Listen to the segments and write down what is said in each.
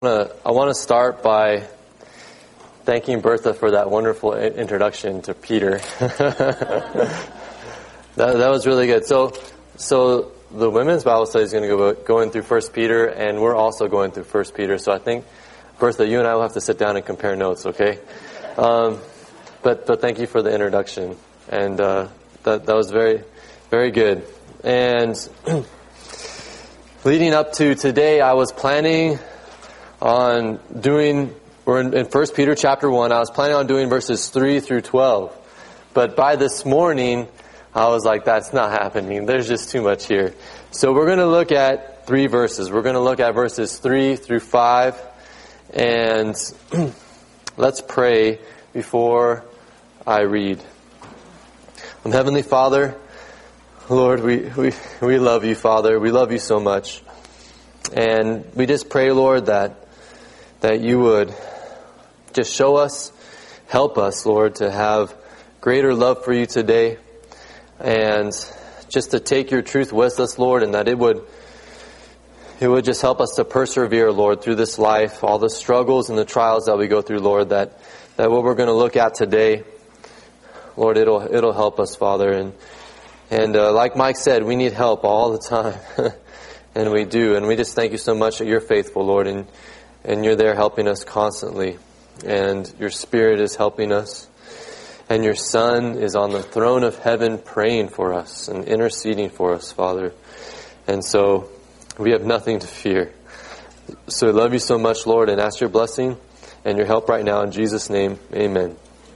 I want to start by thanking Bertha for that wonderful introduction to Peter. that was really good. So the women's Bible study is going to go going through 1 Peter, and we're also going through 1 Peter. So I think, Bertha, you and I will have to sit down and compare notes, okay? But thank you for the introduction, and that was very, very good. And leading up to today, I was planning on doing, we're in 1 Peter chapter 1, I was planning on doing verses 3 through 12. But by this morning, I was like, that's not happening. There's just too much here. So we're going to look at 3 verses. We're going to look at verses 3 through 5. And let's pray before I read. Heavenly Father, Lord, we love you, Father. We love you so much. And we just pray, Lord, that you would just show us, help us, Lord, to have greater love for you today, and just to take your truth with us, Lord, and that it would just help us to persevere, Lord, through this life, all the struggles and the trials that we go through, Lord, that what we're going to look at today, Lord, it'll help us, Father. And like Mike said, we need help all the time. And we do. And we just thank you so much that you're faithful, Lord, and you're there helping us constantly. And your Spirit is helping us. And your Son is on the throne of heaven praying for us and interceding for us, Father. And so we have nothing to fear. So we love you so much, Lord, and ask your blessing and your help right now in Jesus' name. Amen.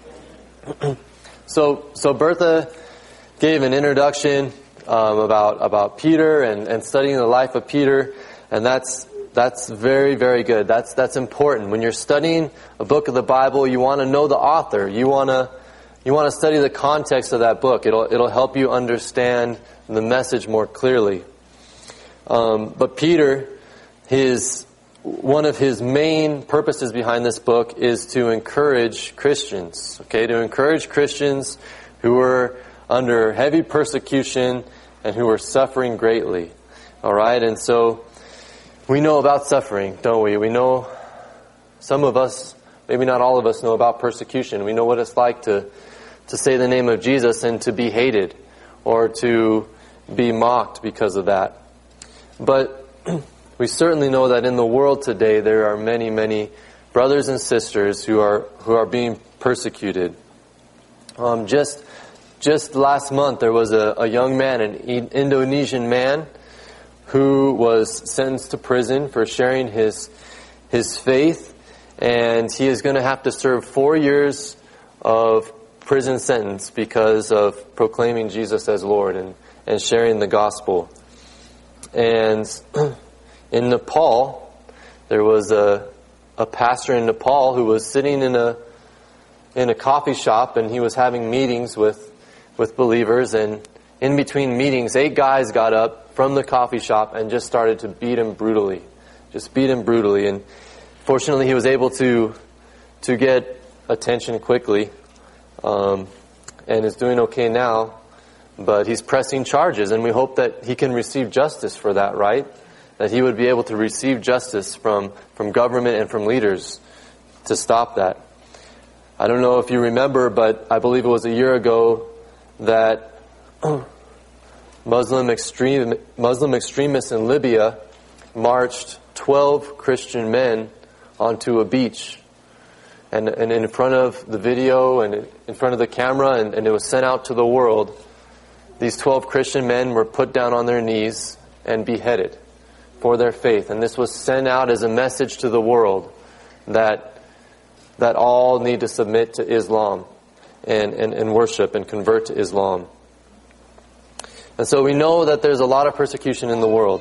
So Bertha gave an introduction about Peter and studying the life of Peter, and that's very, very good. That's important. When you're studying a book of the Bible, you want to know the author. You want to study the context of that book. It'll help you understand the message more clearly. But Peter, one of his main purposes behind this book is to encourage Christians. Okay, to encourage Christians who are under heavy persecution and who are suffering greatly. All right, and so we know about suffering, don't we? We know, some of us, maybe not all of us, know about persecution. We know what it's like to say the name of Jesus and to be hated or to be mocked because of that. But we certainly know that in the world today there are many, many brothers and sisters who are being persecuted. Just last month there was a young man, an Indonesian man, who was sentenced to prison for sharing his faith, and he is going to have to serve 4 years of prison sentence because of proclaiming Jesus as Lord and sharing the gospel. And in Nepal, there was a pastor in Nepal who was sitting in a coffee shop, and he was having meetings with believers, and in between meetings 8 guys got up from the coffee shop and just started to beat him brutally. And fortunately he was able to get attention quickly, and is doing okay now, but he's pressing charges, and we hope that he can receive justice for that, right? That he would be able to receive justice from government and from leaders to stop that. I don't know if you remember, but I believe it was a year ago that Muslim extremists in Libya marched 12 Christian men onto a beach, and in front of the video and in front of the camera, and it was sent out to the world. These 12 Christian men were put down on their knees and beheaded for their faith, and this was sent out as a message to the world that all need to submit to Islam and worship and convert to Islam. And so we know that there's a lot of persecution in the world.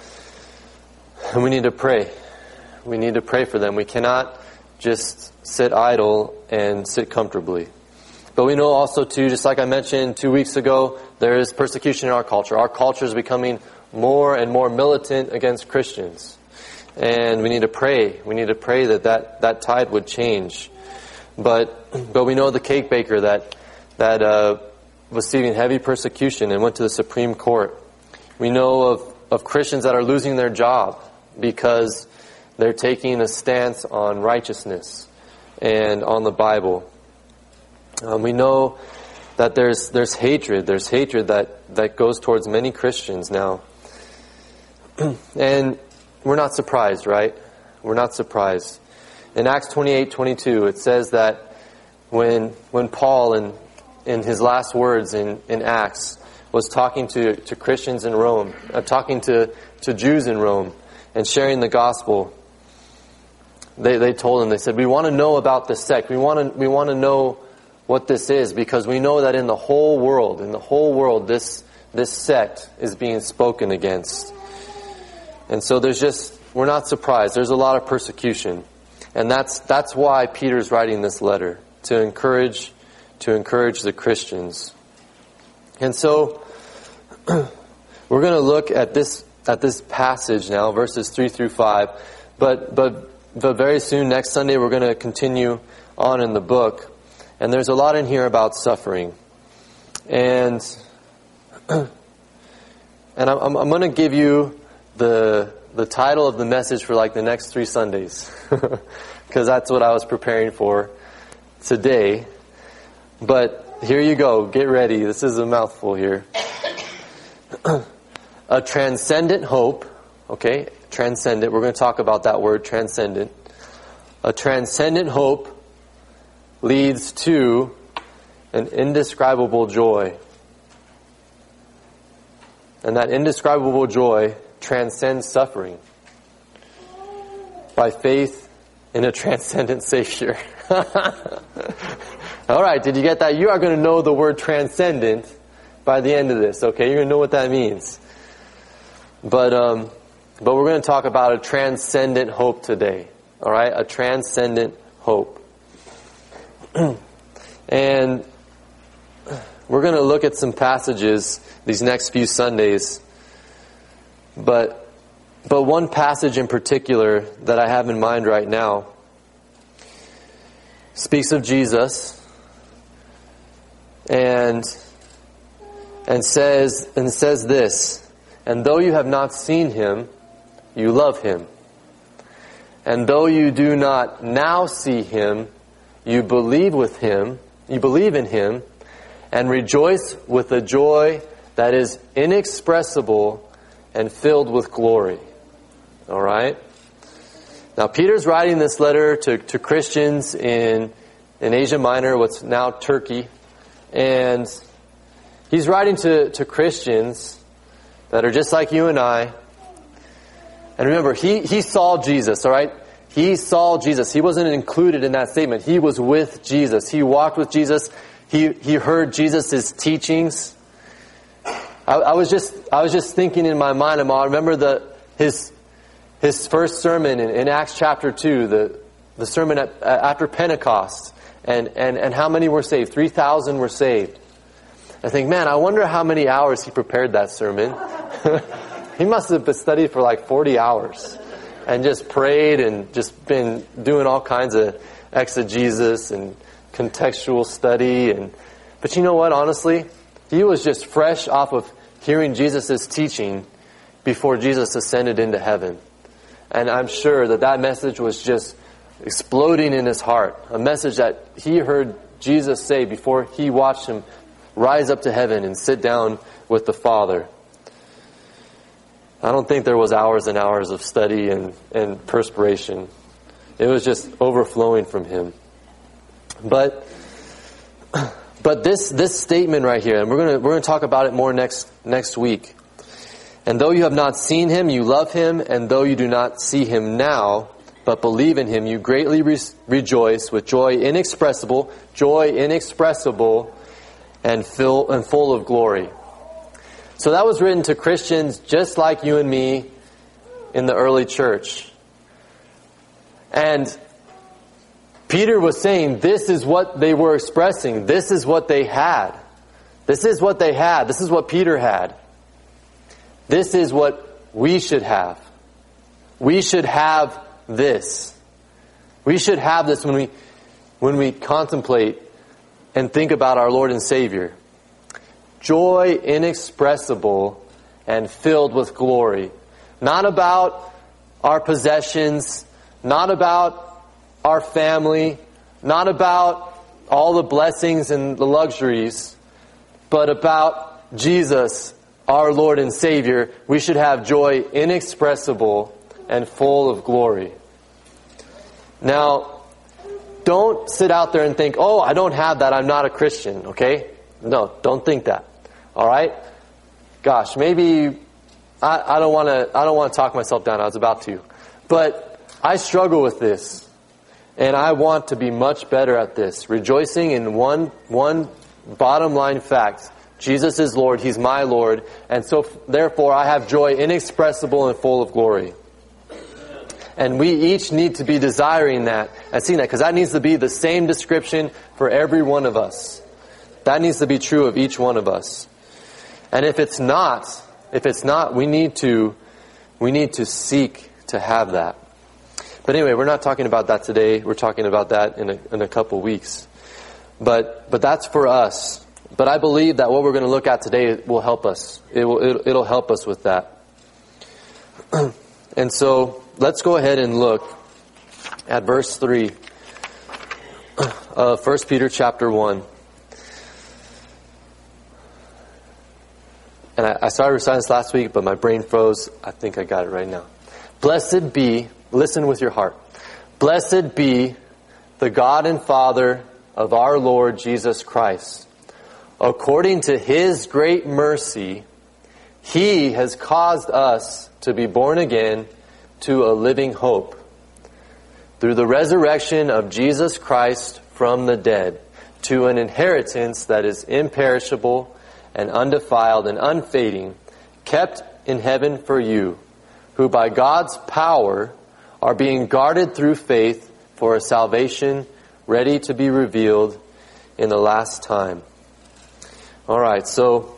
And we need to pray. We need to pray for them. We cannot just sit idle and sit comfortably. But we know also too, just like I mentioned 2 weeks ago, there is persecution in our culture. Our culture is becoming more and more militant against Christians. And we need to pray. We need to pray that tide would change. But we know the cake baker that receiving heavy persecution and went to the Supreme Court. We know of Christians that are losing their job because They're taking a stance on righteousness and on the Bible. We know that there's hatred. There's hatred that goes towards many Christians now. And we're not surprised, right? We're not surprised. In Acts 28:22, it says that when Paul, in his last words in Acts, was talking to Christians in Rome, talking to Jews in Rome, and sharing the gospel, they told him, they said, we want to know about this sect. We want to know what this is, because we know that in the whole world, this sect is being spoken against. And so we're not surprised. There's a lot of persecution. And that's why Peter's writing this letter, to encourage the Christians. And so we're going to look at this passage now, verses 3 through 5. But very soon, next Sunday, we're going to continue on in the book. And there's a lot in here about suffering. And I'm going to give you the title of the message for like the next 3 Sundays, because that's what I was preparing for today. But here you go. Get ready. This is a mouthful here. A transcendent hope. Okay, transcendent. We're going to talk about that word, transcendent. A transcendent hope leads to an indescribable joy. And that indescribable joy transcends suffering by faith in a transcendent Savior. All right, did you get that? You are going to know the word transcendent by the end of this, okay? You're going to know what that means. But we're going to talk about a transcendent hope today. All right, a transcendent hope. And we're going to look at some passages these next few Sundays. But one passage in particular that I have in mind right now speaks of Jesus and says this: and though you have not seen him, you love him. And though you do not now see him, you believe in him, and rejoice with a joy that is inexpressible and filled with glory. All right? Now, Peter's writing this letter to Christians in Asia Minor, what's now Turkey. And he's writing to Christians that are just like you and I. And remember, he saw Jesus, all right? He saw Jesus. He wasn't included in that statement. He was with Jesus. He walked with Jesus. He heard Jesus' teachings. I was just thinking in my mind, I remember his first sermon in Acts chapter 2, the sermon after Pentecost, and how many were saved? 3,000 were saved. I think, man, I wonder how many hours he prepared that sermon. He must have studied for like 40 hours and just prayed and just been doing all kinds of exegesis and contextual study. But you know what, honestly? He was just fresh off of hearing Jesus' teaching before Jesus ascended into heaven. And I'm sure that message was just exploding in his heart. A message that he heard Jesus say before he watched him rise up to heaven and sit down with the Father. I don't think there was hours and hours of study and perspiration. It was just overflowing from him. But this statement right here, and we're going to talk about it more next week. And though you have not seen him, you love him, and though you do not see him now, but believe in him, you greatly rejoice with joy inexpressible, and full of glory. So that was written to Christians just like you and me in the early church. And Peter was saying this is what they were expressing. This is what they had. This is what they had. This is what Peter had. This is what we should have. We should have this. We should have this when we contemplate and think about our Lord and Savior. Joy inexpressible and filled with glory. Not about our possessions, not about our family, not about all the blessings and the luxuries, but about Jesus, our Lord and Savior, we should have joy inexpressible and full of glory. Now, don't sit out there and think, oh, I don't have that, I'm not a Christian, okay? No, don't think that. All right? Gosh, maybe I don't want to talk myself down. I was about to. But I struggle with this. And I want to be much better at this. Rejoicing in one bottom line fact. Jesus is Lord. He's my Lord. And so, therefore, I have joy inexpressible and full of glory. And we each need to be desiring that and seeing that. Because that needs to be the same description for every one of us. That needs to be true of each one of us. And if it's not, we need to seek to have that. But anyway, we're not talking about that today. We're talking about that in a couple weeks. But that's for us. But I believe that what we're going to look at today will help us. It'll help us with that. And so let's go ahead and look at verse 3 of 1 Peter chapter 1. And I started reciting this last week, but my brain froze. I think I got it right now. Blessed be, listen with your heart. Blessed be the God and Father of our Lord Jesus Christ. According to His great mercy, He has caused us to be born again to a living hope through the resurrection of Jesus Christ from the dead, to an inheritance that is imperishable and undefiled and unfading, kept in heaven for you, who by God's power are being guarded through faith for a salvation ready to be revealed in the last time. All right, so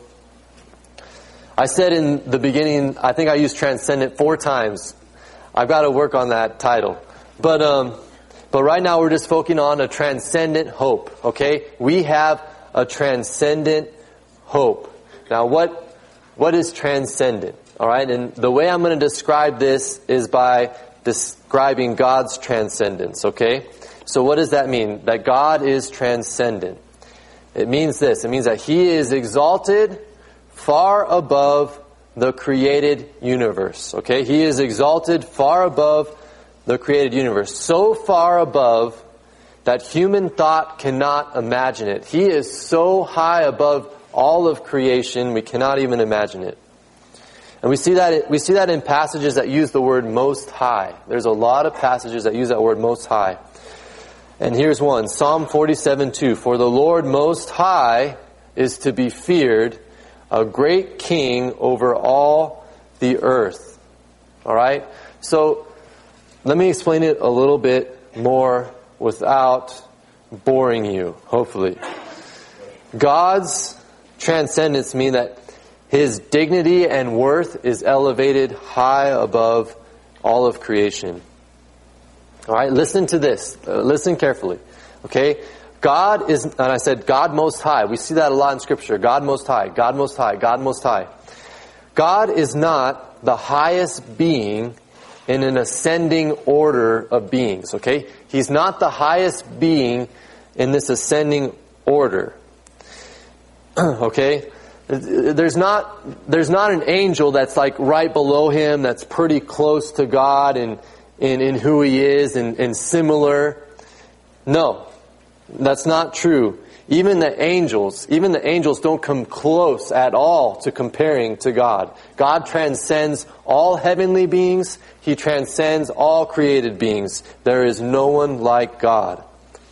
I said in the beginning, I think I used transcendent 4 times. I've got to work on that title. But right now we're just focusing on a transcendent hope, okay? We have a transcendent hope. Now what is transcendent? All right, and the way I'm going to describe this is by describing God's transcendence, okay? So what does that mean? That God is transcendent. It means this. It means that He is exalted far above the created universe, okay? He is exalted far above the created universe. So far above that human thought cannot imagine it. He is so high above all of creation, we cannot even imagine it. And we see that in passages that use the word most high. There's a lot of passages that use that word most high. And here's one, Psalm 47:2. For the Lord most high is to be feared, a great king over all the earth. All right? So let me explain it a little bit more without boring you, hopefully. God's transcendence means that His dignity and worth is elevated high above all of creation. All right, listen to this. Listen carefully. Okay? God is, and I said God Most High. We see that a lot in Scripture. God Most High, God Most High, God Most High. God is not the highest being in an ascending order of beings. Okay? He's not the highest being in this ascending order. Okay? There's not an angel that's like right below Him, that's pretty close to God in who He is and similar. No, that's not true. Even the angels don't come close at all to comparing to God. God transcends all heavenly beings. He transcends all created beings. There is no one like God.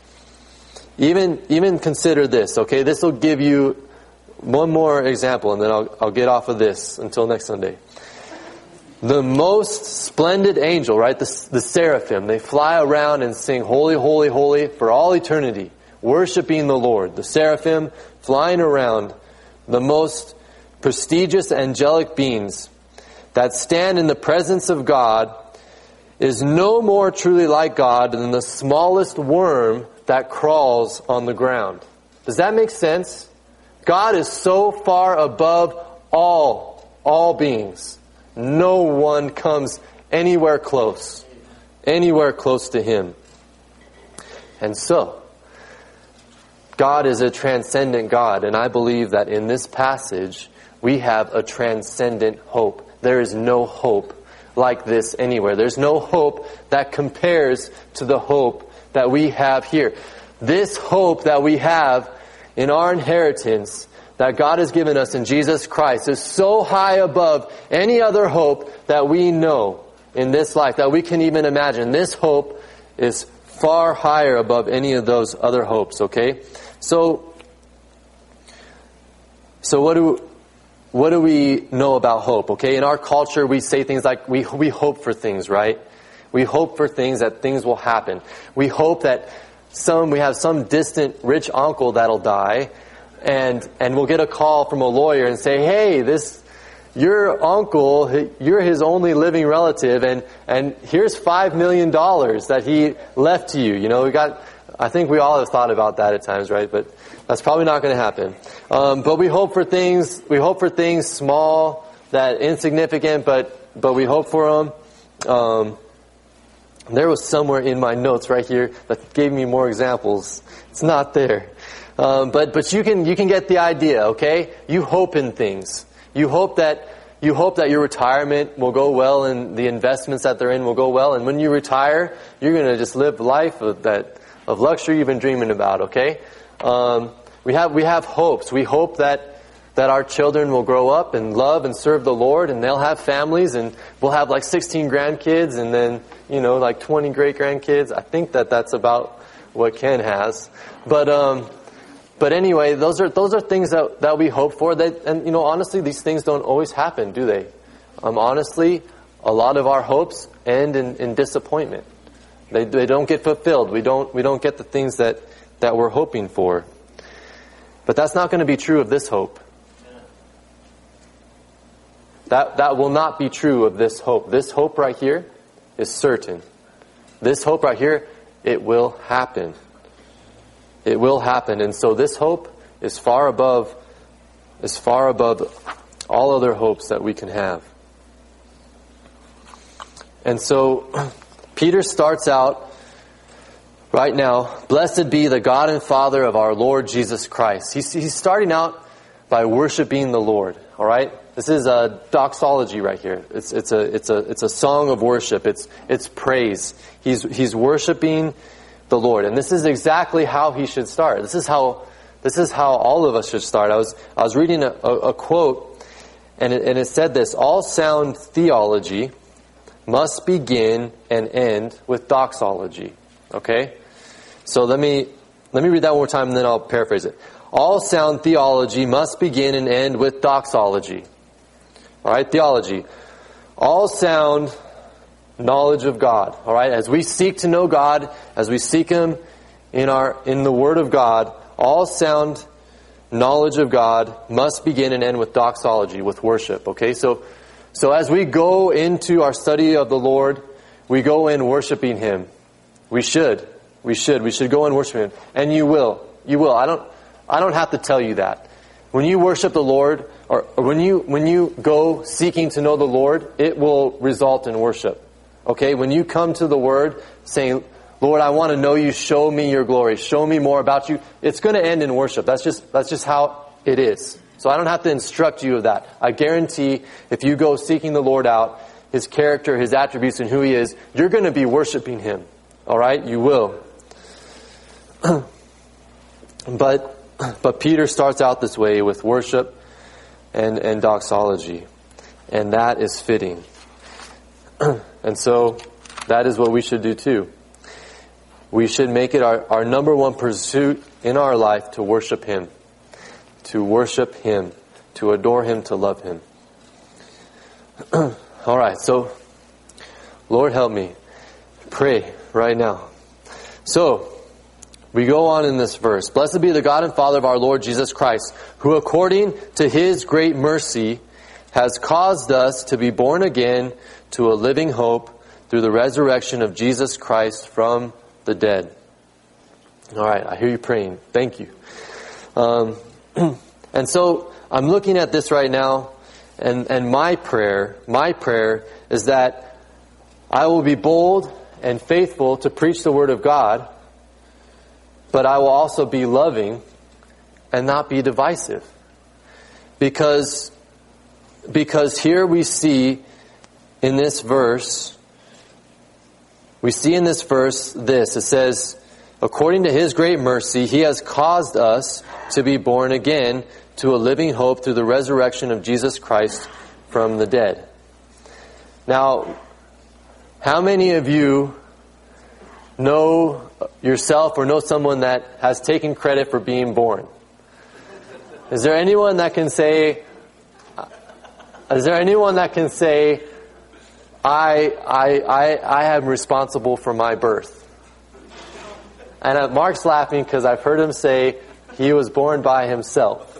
Even consider this, okay? This will give you one more example, and then I'll get off of this until next Sunday. The most splendid angel, right? The seraphim, they fly around and sing, holy, holy, holy, for all eternity, worshiping the Lord. The seraphim flying around, the most prestigious angelic beings that stand in the presence of God, is no more truly like God than the smallest worm that crawls on the ground. Does that make sense? God is so far above all beings. No one comes anywhere close. anywhere close to Him. And so, God is a transcendent God, and I believe that in this passage, we have a transcendent hope. There is no hope like this anywhere. There's no hope that compares to the hope that we have here. This hope that we have in our inheritance that God has given us in Jesus Christ is so high above any other hope that we know in this life, that we can even imagine. This hope is far higher above any of those other hopes, okay? So what do we know about hope, okay? In our culture, we say things like, we hope for things, right? We hope for things, that things will happen. We hope that we have some distant rich uncle that'll die, and we'll get a call from a lawyer and say, hey, your uncle, you're his only living relative, and here's $5 million that he left to you. You know, I think we all have thought about that at times, right? But that's probably not going to happen. But we hope for things small, that insignificant, but we hope for them. There was somewhere in my notes right here that gave me more examples. It's not there. But you can get the idea, okay? You hope in things. You hope that your retirement will go well and the investments that they're in will go well. And when you retire, you're going to just live life of luxury you've been dreaming about, okay? We have hopes. We hope that our children will grow up and love and serve the Lord, and they'll have families, and we'll have like 16 grandkids and then, like 20 great-grandkids. I think that's about what Ken has. But anyway, those are things that we hope for. And honestly, these things don't always happen, do they? Honestly, a lot of our hopes end in disappointment. They don't get fulfilled. We don't get the things that we're hoping for. But that's not going to be true of this hope. That will not be true of this hope. This hope right here is certain. This hope right here, it will happen. It will happen. And so this hope is far above all other hopes that we can have. And so Peter starts out right now, blessed be the God and Father of our Lord Jesus Christ. He's starting out by worshiping the Lord. All right? This is a doxology right here. It's a song of worship. It's praise. He's worshiping the Lord, and this is exactly how he should start. This is how all of us should start. I was reading a quote, and it said this: all sound theology must begin and end with doxology. Okay, so let me read that one more time, and then I'll paraphrase it. All sound theology must begin and end with doxology. All right, theology. All sound knowledge of God. All right, as we seek to know God, as we seek Him in the Word of God, all sound knowledge of God must begin and end with doxology, with worship. Okay, so as we go into our study of the Lord, we go in worshiping Him. We should go in worshiping Him, and you will. I don't have to tell you that. When you worship the Lord, or when you go seeking to know the Lord, it will result in worship. Okay, when you come to the Word saying, Lord, I want to know you, show me your glory, show me more about you, it's going to end in worship. That's just how it is. So I don't have to instruct you of that. I guarantee if you go seeking the Lord out, His character, His attributes, and who He is, you're going to be worshiping Him. All right? You will. But Peter starts out this way with worship and doxology. And that is fitting. And so that is what we should do too. We should make it our number one pursuit in our life to worship Him. To worship Him. To adore Him. To love Him. Alright, so Lord help me. Pray right now. So, we go on in this verse. Blessed be the God and Father of our Lord Jesus Christ, who according to His great mercy has caused us to be born again to a living hope through the resurrection of Jesus Christ from the dead. All right, I hear you praying. Thank you. And so I'm looking at this right now, and my prayer is that I will be bold and faithful to preach the Word of God, but I will also be loving and not be divisive. Because here we see in this verse, this. It says, according to His great mercy, He has caused us to be born again to a living hope through the resurrection of Jesus Christ from the dead. Now, how many of you know yourself or know someone that has taken credit for being born? Is there anyone that can say, I am responsible for my birth? And Mark's laughing because I've heard him say he was born by himself.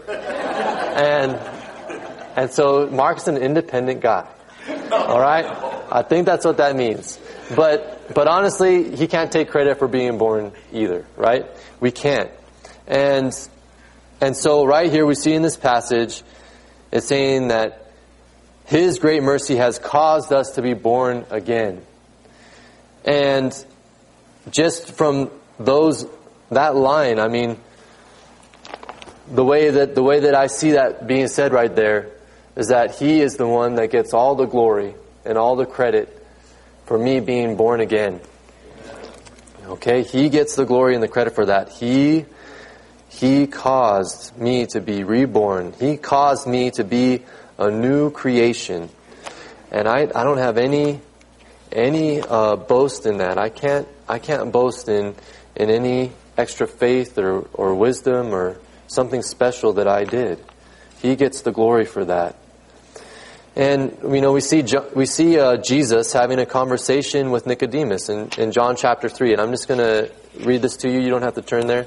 And so Mark's an independent guy. All right? I think that's what that means. But honestly, he can't take credit for being born either, right? We can't. And so right here we see in this passage, it's saying that His great mercy has caused us to be born again. And just from that line, I mean, the way that I see that being said right there is that He is the one that gets all the glory and all the credit for me being born again. Okay? He gets the glory and the credit for that. He caused me to be reborn. He caused me to be a new creation. And I don't have any boast in that. I can't boast in any extra faith or wisdom or something special that I did. He gets the glory for that. And we see Jesus having a conversation with Nicodemus in John chapter 3. And I'm just going to read this to you. You don't have to turn there.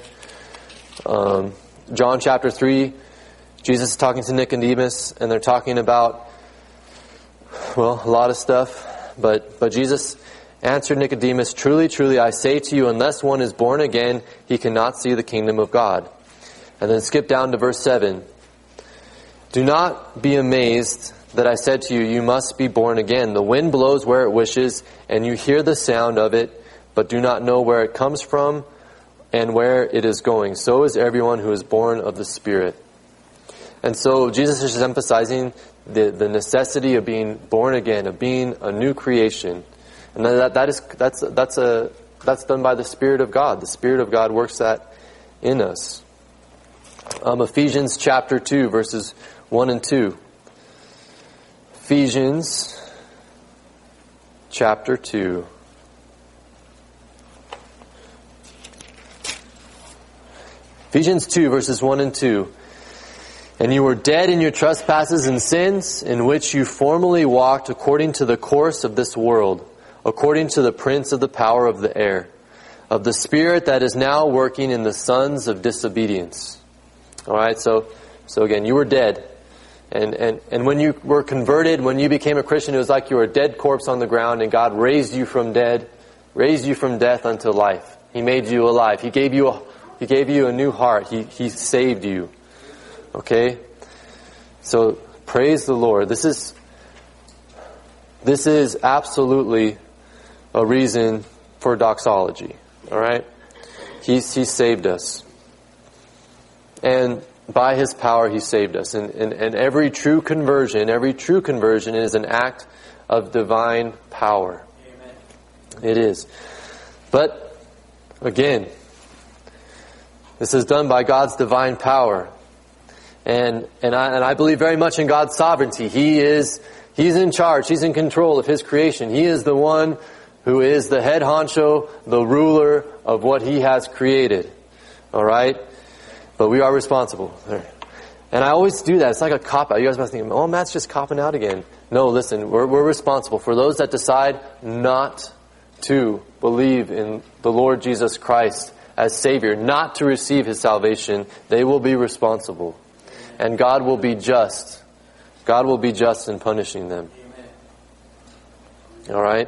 John chapter 3, Jesus is talking to Nicodemus, and they're talking about, a lot of stuff. But Jesus answered Nicodemus, "Truly, truly, I say to you, unless one is born again, he cannot see the kingdom of God." And then skip down to verse 7. "Do not be amazed that I said to you, you must be born again. The wind blows where it wishes, and you hear the sound of it, but do not know where it comes from and where it is going. So is everyone who is born of the Spirit." And so Jesus is emphasizing the necessity of being born again, of being a new creation. And that's done by the Spirit of God. The Spirit of God works that in us. Ephesians chapter 2, verses 1 and 2. Ephesians chapter 2. Ephesians 2, verses 1 and 2. "And you were dead in your trespasses and sins, in which you formerly walked according to the course of this world, according to the prince of the power of the air, of the spirit that is now working in the sons of disobedience." All right, so again, you were dead. And when you were converted, when you became a Christian, it was like you were a dead corpse on the ground, and God raised you from death unto life. He made you alive. He gave you a new heart. He saved you. Okay? So praise the Lord. This is absolutely a reason for doxology. All right? He saved us. And by His power, He saved us. And every true conversion is an act of divine power. Amen. It is. But, again, this is done by God's divine power. And I believe very much in God's sovereignty. He's in charge. He's in control of His creation. He is the one who is the head honcho, the ruler of what He has created. All right? But we are responsible. And I always do that. It's like a cop-out. You guys must think, oh, Matt's just copping out again. No, listen, we're responsible. For those that decide not to believe in the Lord Jesus Christ as Savior, not to receive His salvation, they will be responsible. And God will be just. God will be just in punishing them. All right?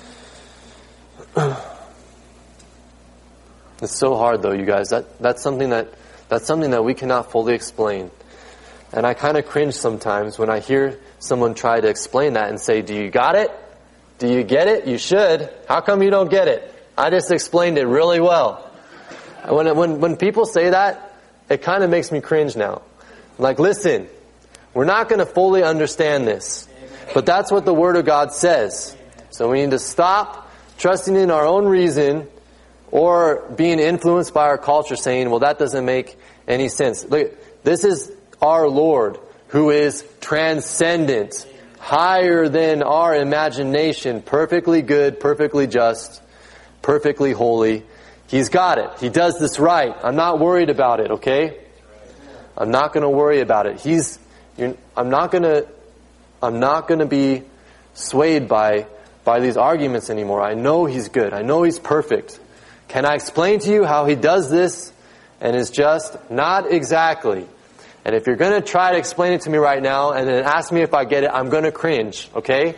It's so hard, though, you guys. That's something that we cannot fully explain. And I kind of cringe sometimes when I hear someone try to explain that and say, "Do you got it?" Do you get it? You should. How come you don't get it? I just explained it really well. When people say that, it kind of makes me cringe now. Like, listen, we're not going to fully understand this. But that's what the Word of God says. So we need to stop trusting in our own reason or being influenced by our culture saying, well, that doesn't make any sense. Look, this is our Lord who is transcendent, higher than our imagination, perfectly good, perfectly just, perfectly holy. He's got it. He does this right. I'm not worried about it, okay? I'm not going to worry about it. I'm not going to be swayed by these arguments anymore. I know He's good. I know He's perfect. Can I explain to you how He does this and is just? Not exactly. And if you're going to try to explain it to me right now and then ask me if I get it, I'm going to cringe, okay?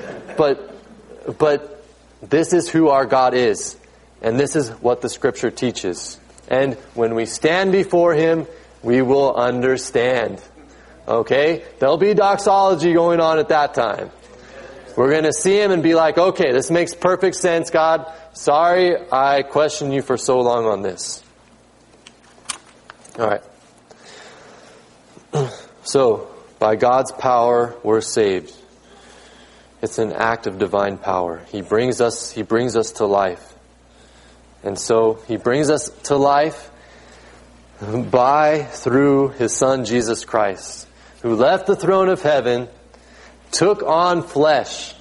But this is who our God is. And this is what the Scripture teaches. And when we stand before Him, we will understand. Okay? There'll be doxology going on at that time. We're going to see Him and be like, okay, this makes perfect sense, God. Sorry I questioned you for so long on this. Alright. So, by God's power, we're saved. It's an act of divine power. He brings us to life. And so, He brings us to life through His Son, Jesus Christ, who left the throne of heaven, took on flesh,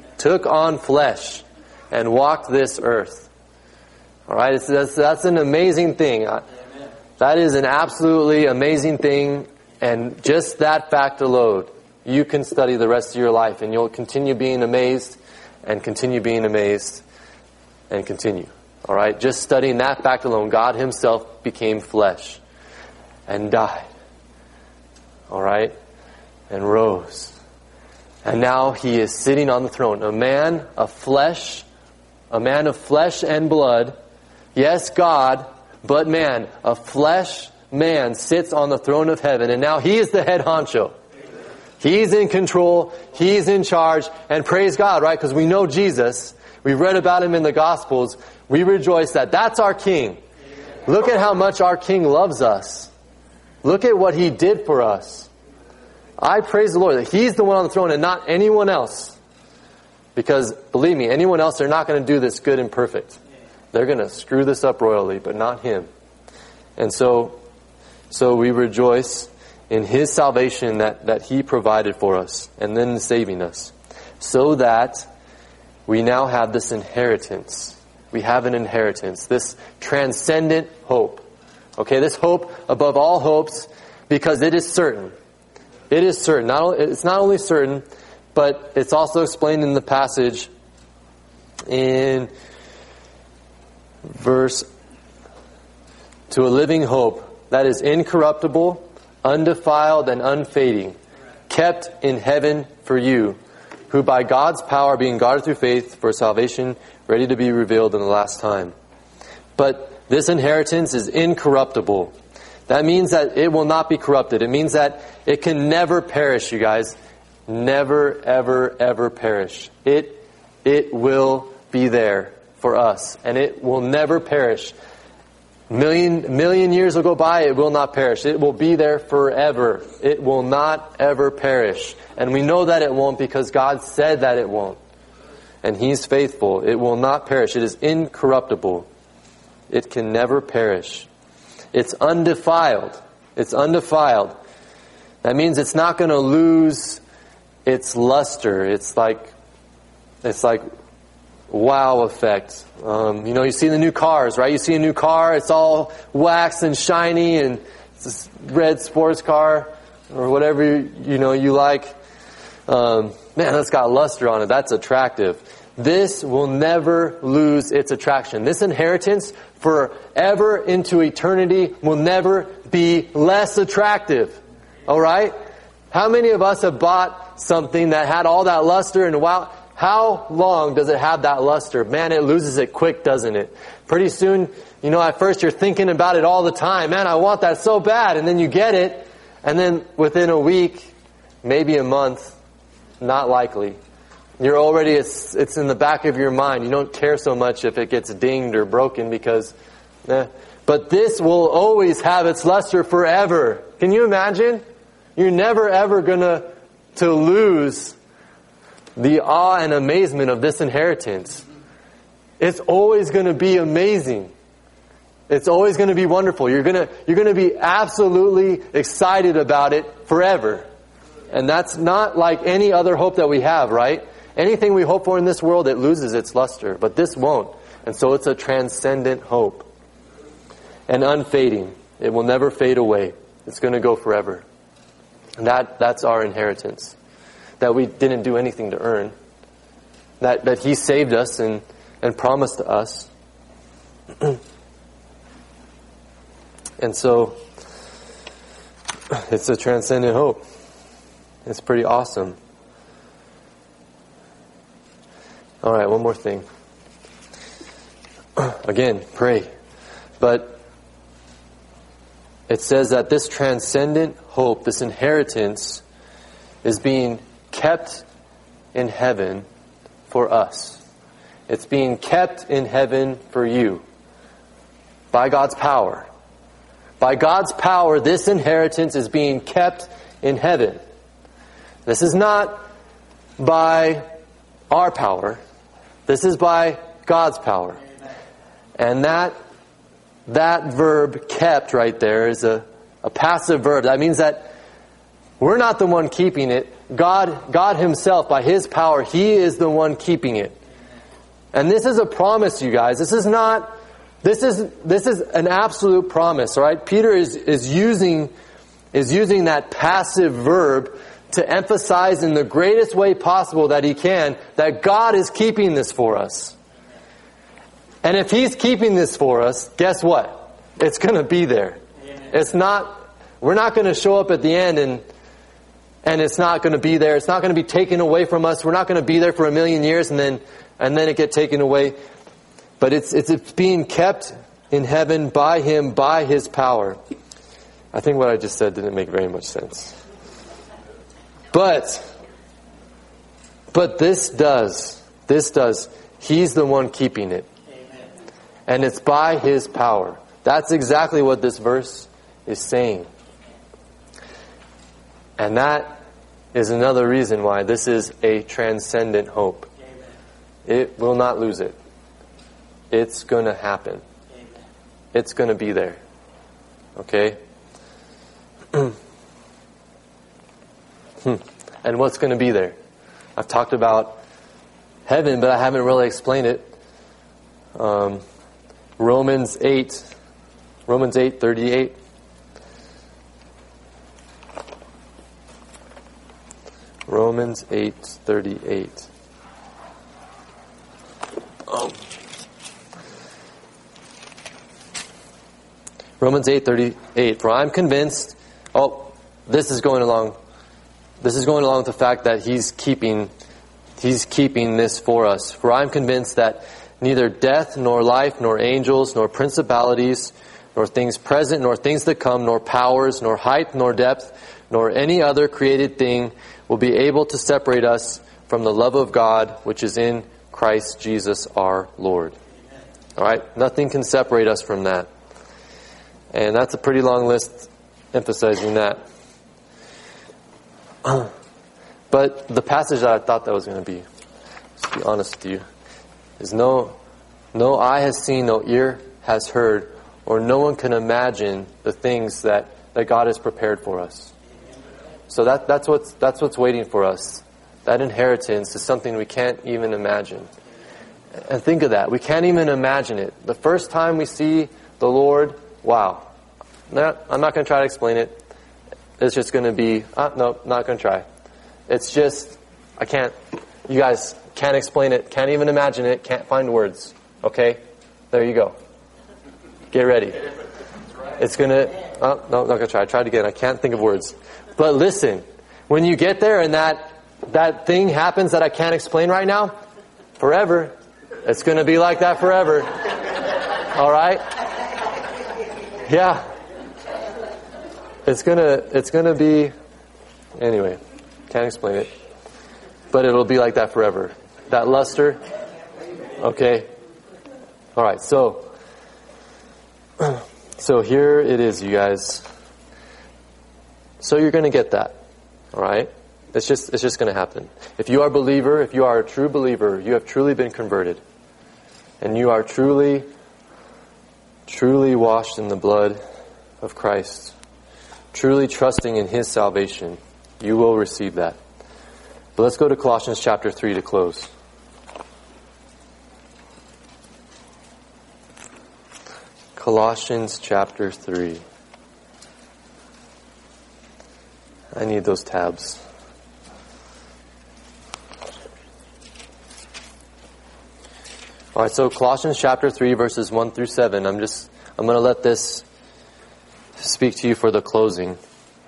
and walked this earth. Alright, that's an amazing thing. That is an absolutely amazing thing, and just that fact alone, you can study the rest of your life, and you'll continue being amazed, and continue being amazed, and continue. Alright, just studying that fact alone, God Himself became flesh, and died. Alright, and rose. And now He is sitting on the throne. A man of flesh and blood. Yes, God, but man, a flesh man sits on the throne of heaven. And now He is the head honcho. He's in control. He's in charge. And praise God, right? Because we know Jesus. We read about Him in the Gospels. We rejoice that that's our King. Look at how much our King loves us. Look at what He did for us. I praise the Lord that He's the one on the throne and not anyone else. Because, believe me, anyone else, they're not going to do this good and perfect. They're going to screw this up royally, but not Him. And so we rejoice in His salvation that He provided for us, and then in saving us. So that we now have this inheritance. We have an inheritance, this transcendent hope. Okay, this hope above all hopes, because it is certain. It is certain. It's not only certain, but it's also explained in the passage in verse, to a living hope that is incorruptible, undefiled, and unfading, kept in heaven for you, who by God's power being guarded through faith for salvation, ready to be revealed in the last time. But this inheritance is incorruptible. That means that it will not be corrupted. It means that it can never perish, you guys. Never, ever, ever perish. It will be there for us. And it will never perish. Million years will go by, it will not perish. It will be there forever. It will not ever perish. And we know that it won't because God said that it won't. And He's faithful. It will not perish. It is incorruptible. It can never perish. It's undefiled. It's undefiled. That means it's not going to lose its luster. It's like wow effect. You see the new cars, right? You see a new car, it's all waxed and shiny, and it's this red sports car or whatever you like. Man, that's got luster on it. That's attractive. This will never lose its attraction. This inheritance forever into eternity will never be less attractive. All right? How many of us have bought something that had all that luster, and wow, how long does it have that luster? Man, it loses it quick, doesn't it? Pretty soon, at first you're thinking about it all the time. Man, I want that so bad. And then you get it. And then within a week, maybe a month, not likely, You're already, it's in the back of your mind. You don't care so much if it gets dinged or broken because, But this will always have its luster forever. Can you imagine? You're never ever going to lose the awe and amazement of this inheritance. It's always going to be amazing. It's always going to be wonderful. You're going to be absolutely excited about it forever. And that's not like any other hope that we have, right? Anything we hope for in this world, it loses its luster. But this won't. And so it's a transcendent hope. And unfading. It will never fade away. It's going to go forever. And that's our inheritance. That we didn't do anything to earn. That He saved us and promised to us. And so, it's a transcendent hope. It's pretty awesome. Alright, one more thing. Again, pray. But it says that this transcendent hope, this inheritance, is being kept in heaven for us. It's being kept in heaven for you. By God's power. By God's power, this inheritance is being kept in heaven. This is not by our power. This is by God's power. And that verb, kept, right there is a passive verb. That means that we're not the one keeping it. God Himself, by His power, He is the one keeping it. And this is a promise, you guys. This is an absolute promise, right? Peter is using that passive verb to emphasize in the greatest way possible that he can that God is keeping this for us. And if He's keeping this for us, guess what? It's going to be there. We're not going to show up at the end and it's not going to be there. It's not going to be taken away from us. We're not going to be there for 1,000,000 years and then it get taken away. But it's being kept in heaven by Him, by His power. I think what I just said didn't make very much sense. But this does. He's the one keeping it. Amen. And it's by His power. That's exactly what this verse is saying. And that is another reason why this is a transcendent hope. Amen. It will not lose it. It's going to happen. Amen. It's going to be there. Okay? And what's going to be there? I've talked about heaven, but I haven't really explained it. Romans 8:38. Romans 8:38. Romans 8:38. For I'm convinced. This is going along with the fact that He's keeping this for us. For I'm convinced that neither death, nor life, nor angels, nor principalities, nor things present, nor things to come, nor powers, nor height, nor depth, nor any other created thing will be able to separate us from the love of God, which is in Christ Jesus our Lord. Alright? Nothing can separate us from that. And that's a pretty long list emphasizing that. But the passage that I thought that was going to be, to be honest with you, is no eye has seen, no ear has heard, or no one can imagine the things that God has prepared for us. So that's what's waiting for us. That inheritance is something we can't even imagine. And think of that. We can't even imagine it. The first time we see the Lord, wow. I'm not going to try to explain it. It's just going to be, no, not going to try. It's just, I can't, you guys can't explain it, can't even imagine it, can't find words. Okay? There you go. Get ready. It's going to, no, not going to try. I tried again. I can't think of words. But listen, when you get there and that thing happens that I can't explain right now, forever, it's going to be like that forever. All right? Yeah. It's gonna be, anyway, can't explain it. but it'll be like that forever. That luster? Okay. All right, so here it is, you guys. So you're going to get that. All right? It's just going to happen. If you are a believer, if you are a true believer, you have truly been converted. And you are truly washed in the blood of Christ. Truly trusting in His salvation. You will receive that. But let's go to Colossians chapter 3 to close. Colossians chapter 3. I need those tabs. All right, so Colossians chapter 3, verses 1 through 7. I'm going to let this speak to you for the closing.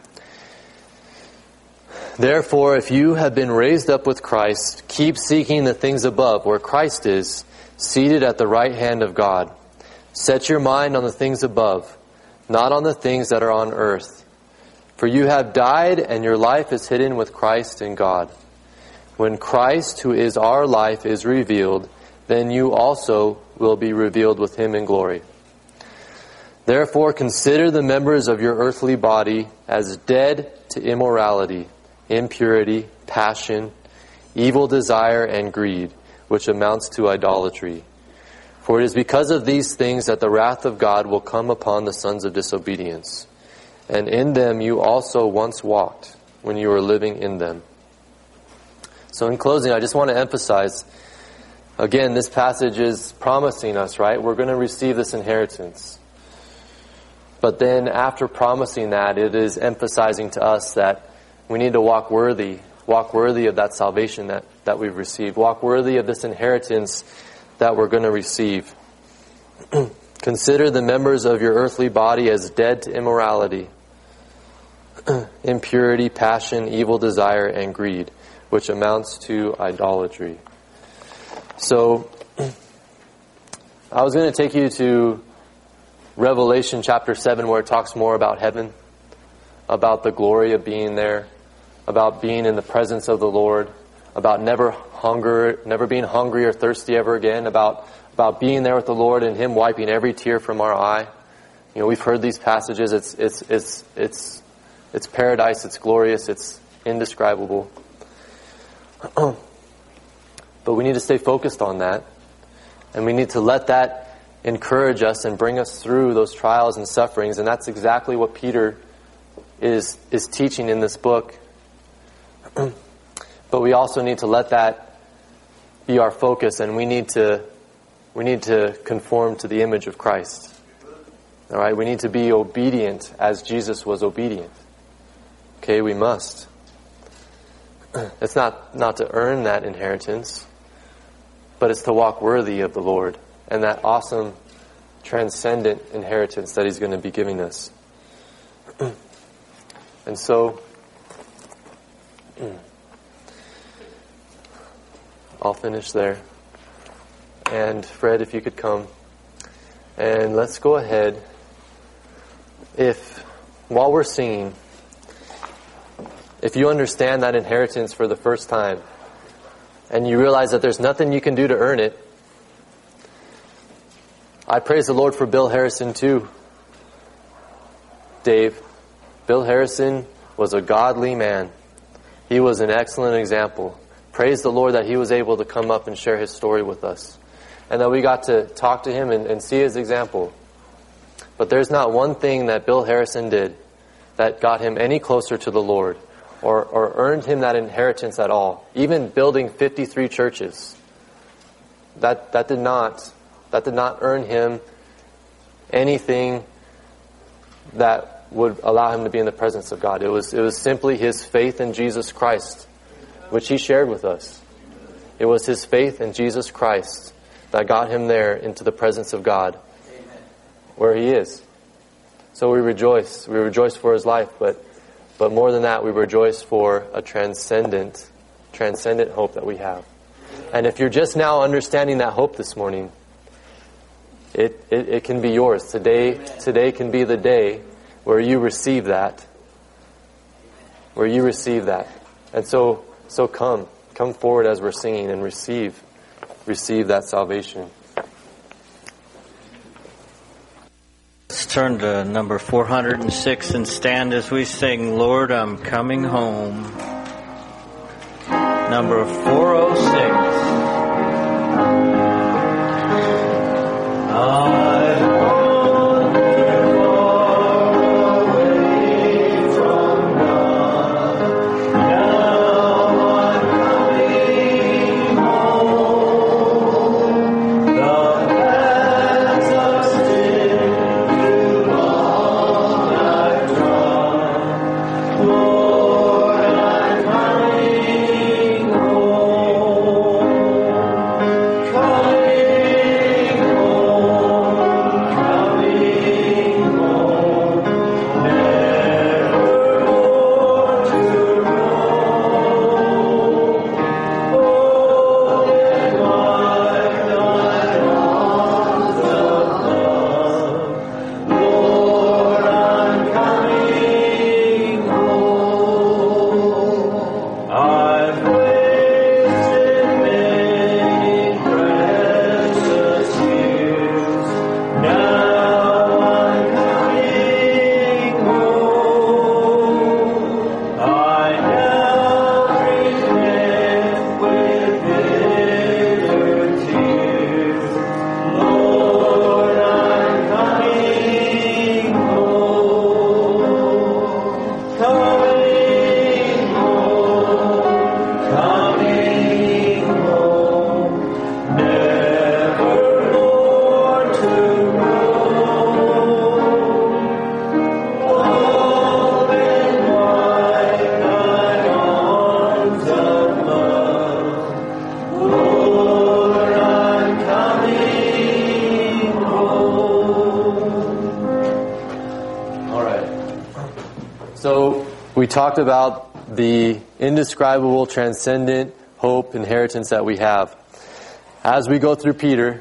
Therefore, if you have been raised up with Christ, keep seeking the things above, where Christ is, seated at the right hand of God. Set your mind on the things above, not on the things that are on earth. For you have died, and your life is hidden with Christ in God. When Christ, who is our life, is revealed, then you also will be revealed with Him in glory. Therefore, consider the members of your earthly body as dead to immorality, impurity, passion, evil desire, and greed, which amounts to idolatry. For it is because of these things that the wrath of God will come upon the sons of disobedience. And in them you also once walked when you were living in them. So in closing, I just want to emphasize, again, this passage is promising us, right? We're going to receive this inheritance. But then after promising that, it is emphasizing to us that we need to walk worthy of that salvation that we've received. Walk worthy of this inheritance that we're going to receive. Consider the members of your earthly body as dead to immorality, impurity, passion, evil desire, and greed, which amounts to idolatry. So, I was going to take you to Revelation chapter 7, where it talks more about heaven, about the glory of being there, about being in the presence of the Lord, about never being hungry or thirsty ever again, about being there with the Lord and Him wiping every tear from our eye. You know, we've heard these passages. It's paradise. It's glorious. It's indescribable. But we need to stay focused on that, and we need to let that encourage us and bring us through those trials and sufferings. And that's exactly what Peter is teaching in this book. But we also need to let that be our focus, and we need to conform to the image of Christ. All right, we need to be obedient as Jesus was obedient. Okay, we must. It's not to earn that inheritance, but it's to walk worthy of the Lord and that awesome, transcendent inheritance that He's going to be giving us. And so, I'll finish there. And Fred, if you could come. And let's go ahead. While we're singing, if you understand that inheritance for the first time, and you realize that there's nothing you can do to earn it, I praise the Lord for Bill Harrison too. Dave, Bill Harrison was a godly man. He was an excellent example. Praise the Lord that he was able to come up and share his story with us. And that we got to talk to him and see his example. But there's not one thing that Bill Harrison did that got him any closer to the Lord or earned him that inheritance at all. Even building 53 churches. That did not earn him anything that would allow him to be in the presence of God. It was simply his faith in Jesus Christ, which he shared with us. It was his faith in Jesus Christ that got him there into the presence of God, where he is. So we rejoice. We rejoice for his life, but more than that, we rejoice for a transcendent hope that we have. And if you're just now understanding that hope this morning, it can be yours. Today can be the day where you receive that. And so come come forward as we're singing and receive that salvation. Let's turn to number 406 and stand as we sing, Lord, I'm Coming Home. Number 406. We talked about the indescribable, transcendent hope, inheritance that we have. As we go through Peter,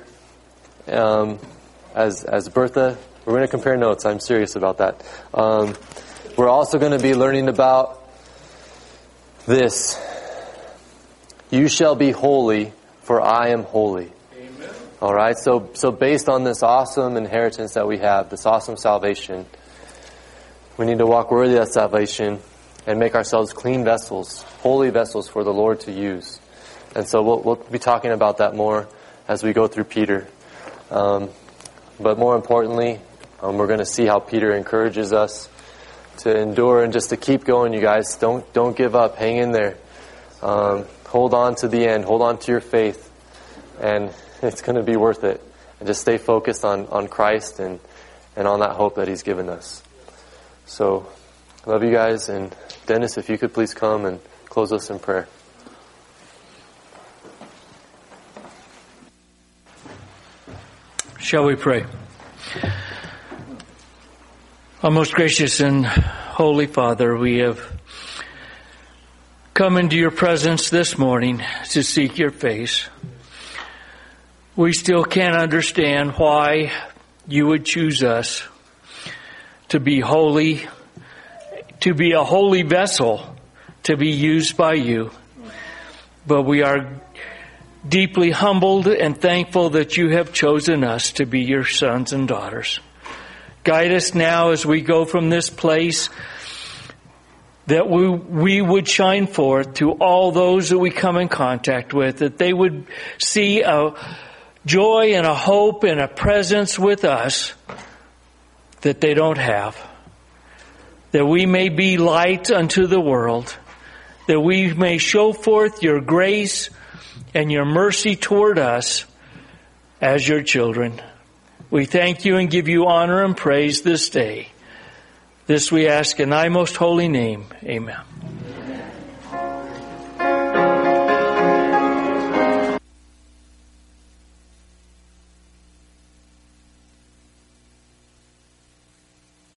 as Bertha, we're going to compare notes. I'm serious about that. We're also going to be learning about this. You shall be holy, for I am holy. Amen. All right. So based on this awesome inheritance that we have, this awesome salvation, we need to walk worthy of that salvation and make ourselves clean vessels, holy vessels for the Lord to use. And so we'll be talking about that more as we go through Peter. But more importantly, we're going to see how Peter encourages us to endure and just to keep going, you guys. Don't give up. Hang in there. Hold on to the end. Hold on to your faith. And it's going to be worth it. And just stay focused on Christ and on that hope that He's given us. So, love you guys. And Dennis, if you could please come and close us in prayer. Shall we pray? Our most gracious and holy Father, we have come into your presence this morning to seek your face. We still can't understand why you would choose us to be holy, to be a holy vessel, to be used by you. But we are deeply humbled and thankful that you have chosen us to be your sons and daughters. Guide us now as we go from this place, that we would shine forth to all those that we come in contact with, that they would see a joy and a hope and a presence with us that they don't have. That we may be light unto the world, that we may show forth your grace and your mercy toward us as your children. We thank you and give you honor and praise this day. This we ask in thy most holy name. Amen.